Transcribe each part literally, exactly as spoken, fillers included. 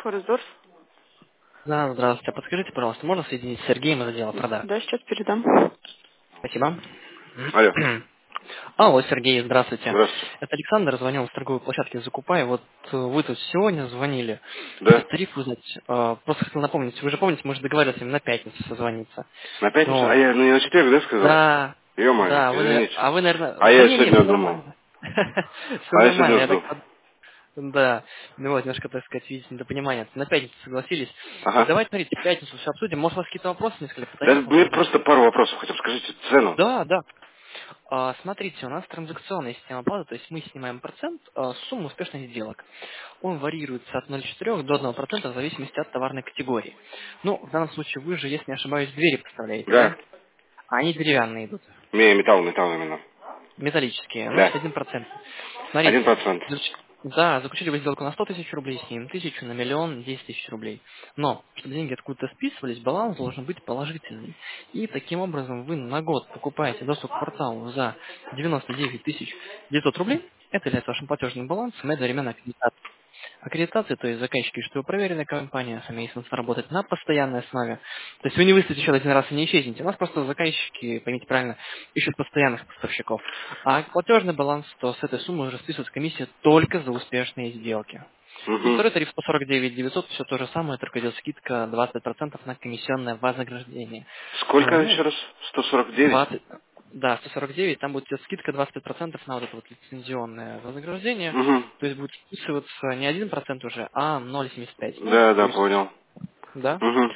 Форезорс. Да, здравствуйте. А подскажите, пожалуйста, можно соединить с Сергеем из отдела продаж? Да, сейчас передам. Спасибо. Алло. Алло, Сергей, здравствуйте. Здравствуйте. Это Александр, звонил с торговой площадки «Закупай». Вот э, вы тут сегодня звонили. Да? Хотел тариф узнать. Э, Просто хотел напомнить. Вы же помните, мы же договорились именно на пятницу созвониться. На пятницу? А Вот. я ну, не на четверг, да, сказал? Да, Ё-моё, да, вы, на- извините. а вы, наверное... А Да я не-не, сегодня все думал. нормально. Все А я нормально, сегодня я жду. так под- Да, ну вот, немножко, так сказать, видите, недопонимание. На пятницу согласились. Ага. Давайте, смотрите, в пятницу все обсудим. Может, у вас какие-то вопросы несколько по Да тарифам, мне может быть? просто пару вопросов хотя бы. Скажите цену. Да, да. А, смотрите, у нас транзакционная система оплаты, то есть мы снимаем процент а, с суммы успешных сделок. Он варьируется от ноль целых четыре десятых до одного процента в зависимости от товарной категории. Ну, в данном случае вы же, если не ошибаюсь, двери поставляете, да? Да. А они деревянные идут, Мне металл, металл именно. металлические, Да. значит один процент. Один Смотрите, процент. заключ- да, заключили вы сделку на сто тысяч рублей, с ним тысячу, на миллион, десять тысяч рублей. Но, чтобы деньги откуда-то списывались, баланс должен быть положительный. И таким образом вы на год покупаете доступ к порталу за девяносто девять тысяч девятьсот рублей. Это является вашим платежным балансом и одновременно аккредитация. Аккредитация, то есть заказчики, что вы проверенная компания, сами смысл работать на постоянной основе. То есть вы не выставите счет один раз и не исчезнете. У нас просто заказчики, поймите правильно, ищут постоянных поставщиков. А платежный баланс, то с этой суммы уже списывается комиссия только за успешные сделки. И Угу. второй тариф сто сорок девять девятьсот, все то же самое, только идет скидка двадцать процентов на комиссионное вознаграждение. Сколько А, еще Ну, раз? Сто сорок девять. двадцать, да, сто сорок девять, там будет идет скидка двадцать пять процентов на вот это вот лицензионное вознаграждение. Угу. То есть будет списываться не один процент уже, а ноль целых семьдесят пять. Ну, Да, то да, есть, понял. да, Угу.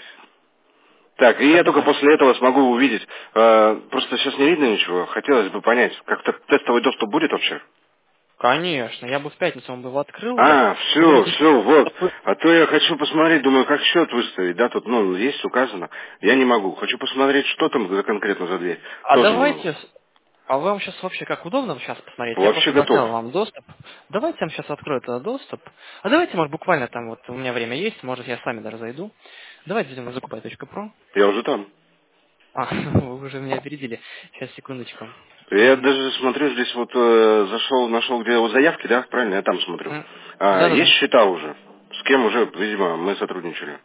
Так, и я как-то только так. после этого смогу увидеть. Э, просто сейчас не видно ничего. Хотелось бы понять, как-то тестовый доступ будет вообще? Конечно, я бы в пятницу он бы его открыл бы. А, Но все, давайте... все, вот. А то я хочу посмотреть, думаю, как счет выставить, да, тут, ну, есть указано. Я не могу. Хочу посмотреть, что там за конкретно за дверь. А Тоже не могу. давайте... с- А вам сейчас вообще как удобно сейчас посмотреть? Я Вообще просто готов. закрыл вам доступ. Давайте я вам сейчас открою этот доступ. А давайте, может, буквально там вот у меня время есть, может, я с вами даже зайду. Давайте зайдем на закупай точка про. Я уже там. А, вы уже меня опередили. Сейчас, секундочку. Я М, даже смотрю, здесь вот э, зашел, нашел, где вот заявки, да, правильно, я там смотрю. м, А, есть Да-да-да. счета уже. С кем уже, видимо, мы сотрудничали.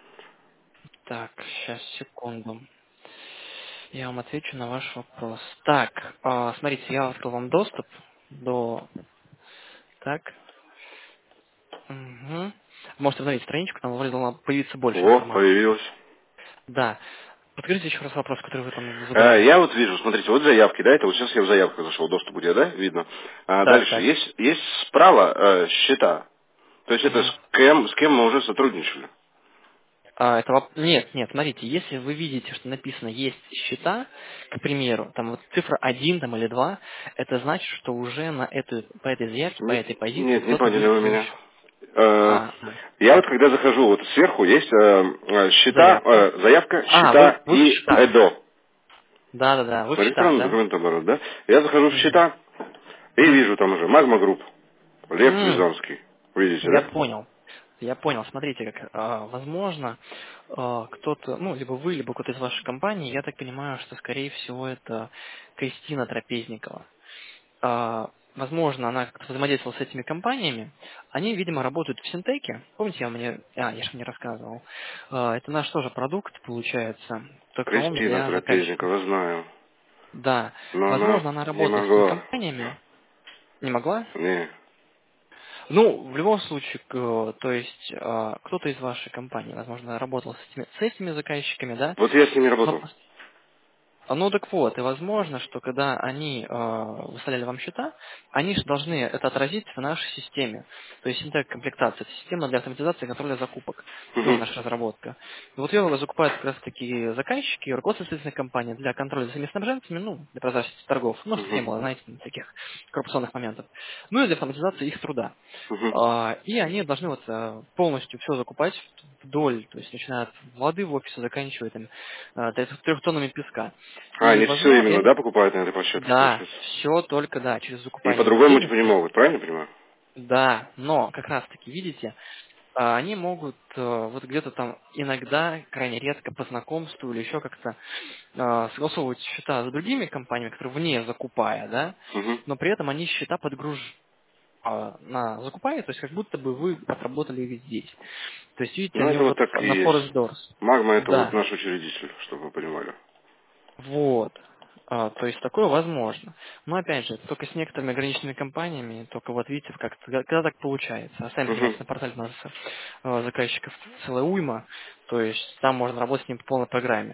Так, сейчас, секунду. Я вам отвечу на ваш вопрос. Так, а, смотрите, я открыл вам доступ до... Так, угу. Можете обновить страничку, там должна появиться больше О, информации. появилось. Да. Подскажите еще раз вопрос, который вы там Э, задавали. Я вот вижу, смотрите, вот заявки, да, это вот сейчас я в заявках зашел, доступ где, да, видно. А Так, дальше, так. есть, есть справа э, счета. То есть это Мгм. с кем, с кем мы уже сотрудничали. А, это воп- Нет, нет, смотрите, если вы видите, что написано «есть счета», к примеру, там вот цифра один там, или два, это значит, что уже на эту, по этой заявке, по Не- этой позиции нет, не кто-то поняли вы выставил меня. счет. Э, А, а, Я вот когда захожу, вот сверху есть э, э, счета, заявка. э, заявка, А, вы, счета вы в и счетах. ЭДО. Да-да-да, вы в счетах, Электронный да? документооборот, да? Я захожу в Мгм. счета и Мгм. вижу там уже Магма Групп, Лев М, Рязанский. Видите, Я да? понял. Я понял. Смотрите, как а, возможно, а, кто-то, ну, либо вы, либо кто-то из вашей компании, я так понимаю, что, скорее всего, это Кристина Трапезникова. А, возможно, она как-то взаимодействовала с этими компаниями. Они, видимо, работают в Синтеке. Помните, я мне, а, я же мне рассказывал. А, это наш тоже продукт, получается, только он Кристина для заказчиков. Трапезникова, знаю. Да. Но она Возможно, она не работает с этими могла. компаниями. Не могла? Не. Ну, в любом случае, к- то есть а, кто-то из вашей компании, возможно, работал с этими, с этими заказчиками, да? Вот я с ними Но работал. пос- а, Ну так вот, и возможно, что когда они э, выставляли вам счета, они же должны это отразить в нашей системе. То есть Синтек комплектация, это система для автоматизации и контроля закупок. Ну, Мгм. наша разработка. И вот ее закупают как раз таки заказчики, руководство ответственной компании для контроля за самими снабженцами, ну, для прозрачности торгов, ну, чтобы не Мгм. было, знаете, таких коррупционных моментов. Ну и для автоматизации их труда. Мгм. А, И они должны вот э, полностью все закупать вдоль, то есть начиная от воды в офисе, заканчивая там э, трех тоннами песка. А, И они все возможно, именно, и- да, покупают на этой площадке, да, получается? все только, да, через И закупание по-другому посредник. типа не могут, правильно понимаю? Да, но как раз таки, видите, а, они могут э, вот где-то там иногда, крайне редко по знакомству или еще как-то э, согласовывать счета с другими компаниями, которые вне закупая, да, Мгм. но при этом они счета подгружают. а, на закупает, то есть как будто бы вы отработали их здесь. То есть, видите, Ну, они это вот вот так и на Forest есть. Doors. Магма это вот Да, наш учредитель, чтобы вы понимали. вот. А, то есть такое возможно. Но опять же, только с некоторыми ограниченными компаниями, только вот видите, как когда так получается. А сами Угу. понимаете, на портале у нас э, заказчиков целая уйма, то есть там можно работать с ним по полной программе.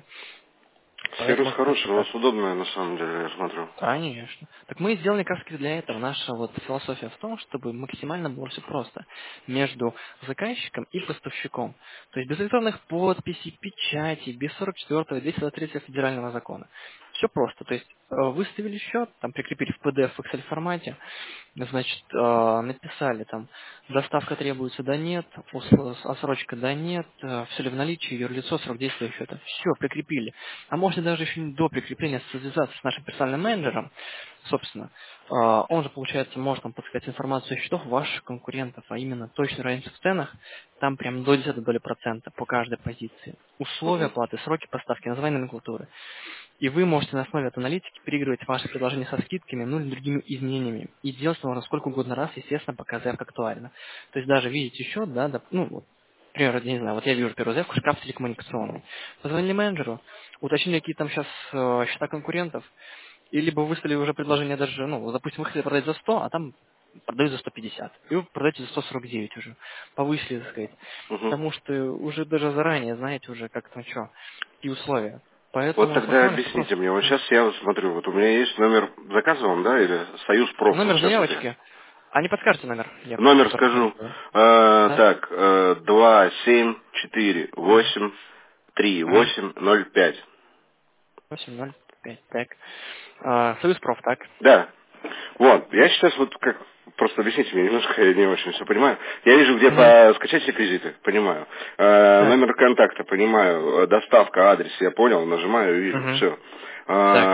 Сервис Поэтому как-то хороший, у так. вас удобная на самом деле, я смотрю. Конечно. Так мы и сделали как раз для этого. Наша вот философия в том, чтобы максимально было все просто между заказчиком и поставщиком. То есть без электронных подписей, печатей, без сорок четвёртого, двести двадцать третьего федерального закона. Все просто. То есть э, выставили счет, там прикрепили в пи ди эф в Excel формате, значит, э, написали там, доставка требуется, да нет, ус- отсрочка, да нет, все ли в наличии, юрлицо, срок действия счета. Все, прикрепили. А можете даже еще до прикрепления связаться с нашим персональным менеджером, собственно. Э, Он же, получается, может вам подсказать информацию о счетах ваших конкурентов, а именно точную разницу в ценах, там прям до десятой доли процента по каждой позиции. Условия Угу. оплаты, сроки поставки, название номенклатуры. И вы можете на основе этой аналитики переигрывать ваши предложения со скидками, ну или другими изменениями. И делать это можно сколько угодно раз, естественно, пока заявка актуальна. То есть даже видите счет, да, доп- ну вот, например, я не знаю, вот я вижу первую заявку, шкаф телекоммуникационный. Позвонили менеджеру, уточнили, какие там сейчас э, счета конкурентов, и либо выставили уже предложение даже, ну, вот, допустим, вы хотели продать за сто, а там продают за сто пятьдесят. И вы продаете за сто сорок девять уже. Повысили, так сказать. Угу. Потому что уже даже заранее знаете уже, как там что, и условия. Вот Поэтому это тогда максимально все просто. объясните мне, вот сейчас я вот смотрю, вот у меня есть номер заказа вам, да, или Союз проф, вот Номер сейчас вот я. заявочки. А не подскажете номер? Я Номер просто скажу, посмотрю. э, Да? так, э, два семь четыре Ага. восемь три Ага. восемь ноль пять. восемь ноль пять. Так. А, Союз проф, так. Да. Вот, я сейчас вот как, просто объясните мне немножко, я не очень все понимаю. Я вижу Угу. где-то скачать реквизиты, понимаю. Э, Так. номер контакта, понимаю. Э, Доставка, адрес, я понял, нажимаю, вижу, Угу. все. Так.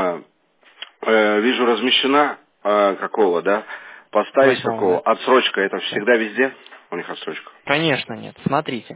Вижу размещена э, какого, да? Поставить Восьмого, какого? да? Отсрочка, это Так. всегда везде? У них отсрочка. Конечно нет. Смотрите.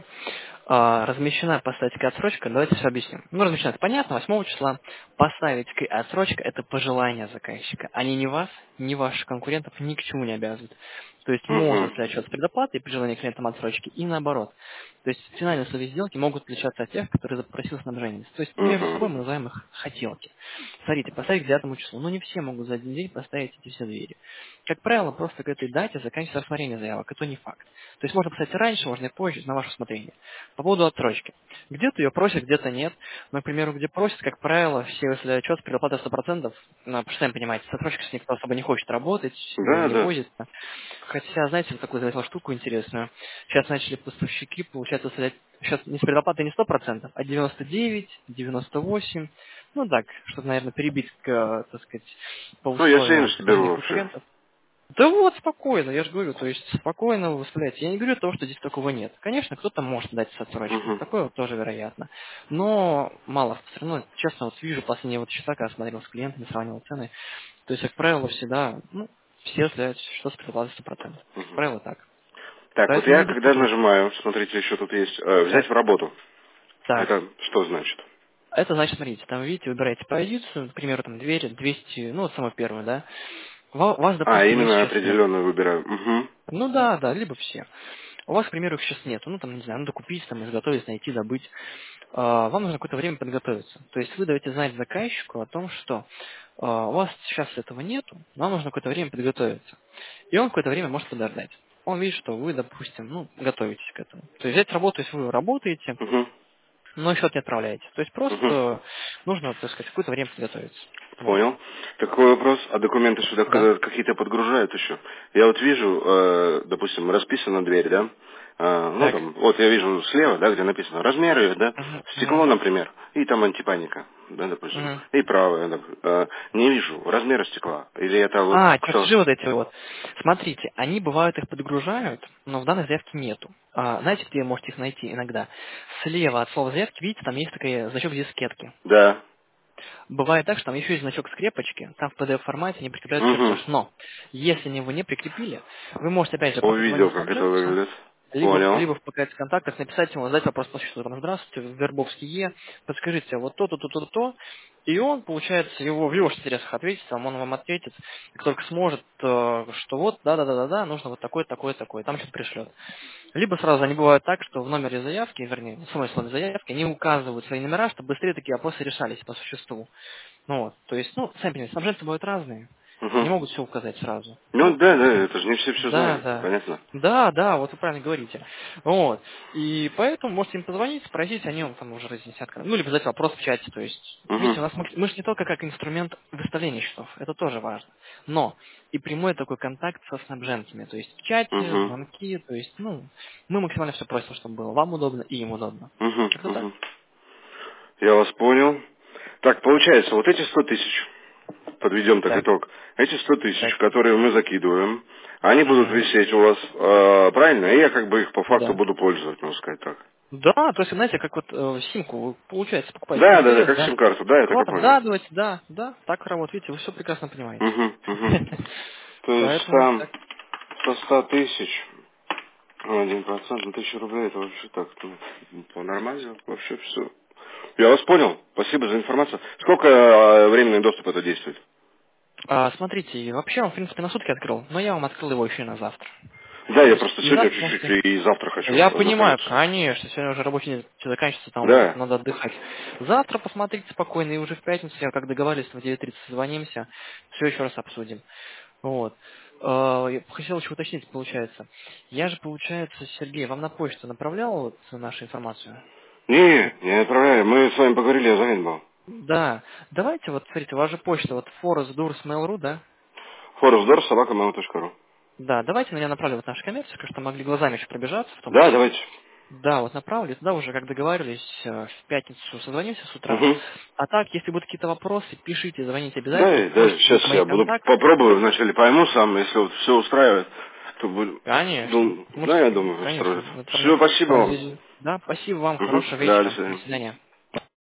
А, размещена по статике отсрочка, давайте все объясним. Ну, размещена, это понятно, восьмого числа. По статике отсрочка– это пожелание заказчика. Они ни вас, ни ваших конкурентов ни к чему не обязывают. То есть Угу. может отличаться от предоплаты и при желании клиентам отсрочки, и наоборот. То есть финальные условия сделки могут отличаться от тех, которые запросил снабженец. То есть между Угу. собой мы называем их хотелки. Смотрите, поставить к девятому числу. Ну, не все могут за один день поставить эти все двери. Как правило, просто к этой дате заканчивается рассмотрение заявок. Это не факт. То есть можно поставить раньше, можно и позже, на ваше усмотрение. По поводу отсрочки. Где-то ее просят, где-то нет. Но, к примеру, где просят, как правило, все выставляют отчет с предоплатой сто процентов. Ну, потому что, сами понимаете, с отсрочкой никто особо не хочет работать, не, Да, не да. возится. Хотя, знаете, вот такую заметил штуку интересную. Сейчас начали поставщики, получается, выставлять сейчас не с предоплатой не сто процентов, а девяносто девять, девяносто восемь. Ну так, чтобы, наверное, перебить, к, так сказать, по Ну, я условиям семьдесят беру предложения вообще. конкурентов. Да вот, спокойно, я же говорю, то есть спокойно вы выставляете. Я не говорю того, что здесь такого нет. Конечно, кто-то может дать с отсрочкой, Угу. такое вот тоже вероятно. Но мало, все равно, честно, вот вижу последние вот часа, когда смотрел с клиентами, сравнивал цены, то есть, как правило, всегда, ну, все выставляют, что с предоплатой сто процентов. Как Угу. правило, так. Так, вот Поэтому я не когда беспокойтесь. нажимаю, смотрите, еще тут есть, э, взять Так, в работу. так. Это что значит? Это значит, смотрите, там, видите, выбираете позицию, к примеру, там, двери, двести, ну, вот самое первое, да. Ва- У вас, А, допустим, их именно сейчас нет. определенную выбираю. Угу. Ну да, да, либо все. У вас, к примеру, их сейчас нет. Ну, там, не знаю, надо купить, там, изготовить, найти, добыть. А, Вам нужно какое-то время подготовиться. То есть вы даете знать заказчику о том, что а, у вас сейчас этого нету, но вам нужно какое-то время подготовиться. И он какое-то время может подождать. Он видит, что вы, допустим, ну, готовитесь к этому. То есть взять работу, если вы работаете, Угу. но счет не отправляете. То есть Угу. просто нужно, так сказать, какое-то время подготовиться. Вот. Понял. Такой вопрос. А документы сюда Да? когда какие-то подгружают еще? Я вот вижу, э, допустим, расписана дверь, да? Э, ну Так. там, вот я вижу слева, да, где написано размеры, да? Угу, угу, Стекло, например, и там антипаника, да, допустим. угу. И правое, доп- э, не вижу размера стекла. Или это вот А, кто? чертежи вот эти вот. Смотрите, они бывают их подгружают, но в данной заявке нету. А, знаете, где вы можете их найти иногда? Слева от слова заявки, видите, там есть такой значок дискетки. Да. Бывает так, что там еще есть значок скрепочки, там в пи ди эф формате не прикрепляют Угу. чертеж. Но, если они его не прикрепили, вы можете опять же просто Увидел, позвонить как это снабженцу, выглядит. либо, Понял. либо в ПК контактах написать ему, задать вопрос по счету, там, здравствуйте, Вербовский Е, подскажите, вот то-то, то-то, то, И он, получается, его в его интересах ответить, там он вам ответит, как только сможет, э, что вот, да-да-да-да, нужно вот такое, такое, такое, там что-то пришлет. Либо сразу они бывают так, что в номере заявки, вернее, в самой слове заявки, они указывают свои номера, чтобы быстрее такие вопросы решались по существу. Ну вот, то есть, ну, сами понимаете, снабженцы бывают разные, не Угу. могут все указать сразу. Ну Ну, да, да, это же не все все да, знают, да. понятно. Да, да, вот вы правильно говорите. Вот. И поэтому можете им позвонить, спросить, они вам там уже разъяснят. Ну, либо задать вопрос в чате. То есть, видите, Угу. у нас макс- мы же не только как инструмент выставления счетов, это тоже важно. Но и прямой такой контакт со снабженцами. То есть в чате, Угу. звонки, то есть, ну, мы максимально все просим, чтобы было вам удобно и им удобно. Угу. Как-то так. Угу. Я вас понял. Так, получается, вот эти сто тысяч, подведем так Так, итог, эти сто тысяч, так. которые мы закидываем, они будут Мгм. висеть у вас, э, правильно? И я как бы их по факту Да. буду пользовать, можно сказать так. Да, то есть, знаете, как вот э, симку, вы, получается, покупаете Да, да, да, МТС, как да, сим-карту, да, я так и экватор, понял. да, давайте, да, да, так работает, видите, вы все прекрасно понимаете. Угу, угу. То есть Поэтому вот там так. со ста тысяч, ну, один процент на тысячу рублей, это вообще так, ну, по нормально, вообще все. Я вас понял, спасибо за информацию. Сколько э, временный доступ это действует? А, смотрите, вообще он, в принципе, на сутки открыл, но я вам открыл его еще и на завтра. Да, То я есть просто и сегодня завтра чуть-чуть можете... и завтра хочу Я понимаю, ознакомиться. конечно, сегодня уже рабочий день заканчивается, там Да. надо отдыхать. Завтра посмотрите спокойно, и уже в пятницу, я как договаривались, в девять тридцать созвонимся, все еще раз обсудим. Вот. Э, Я хотел еще уточнить, получается. Я же, получается, Сергей, вам на почту направлял вот нашу информацию? Не, не отправляю. Мы с вами поговорили, я занят был. Да. Давайте, вот, смотрите, у вас же почта, вот forestdurs.mail.ru, да? Форесдор, собака mail точка ру. Да, давайте на меня направлю вот нашу коммерцию, что могли глазами еще пробежаться в том Да, числе. давайте. Да, вот направлю, туда уже, как договаривались, э, в пятницу созвонимся с утра. Угу. А так, если будут какие-то вопросы, пишите, звоните обязательно. Да, да, Можете сейчас вот мои я буду контакты. попробую, вначале пойму сам, если вот все устраивает, то буду... Конечно. дум- Мы, Да, я думаю, конечно, устроит. это Все, прям спасибо вам. связи. Да, спасибо вам, Угу. хорошего Да, до вечера. До свидания. свидания.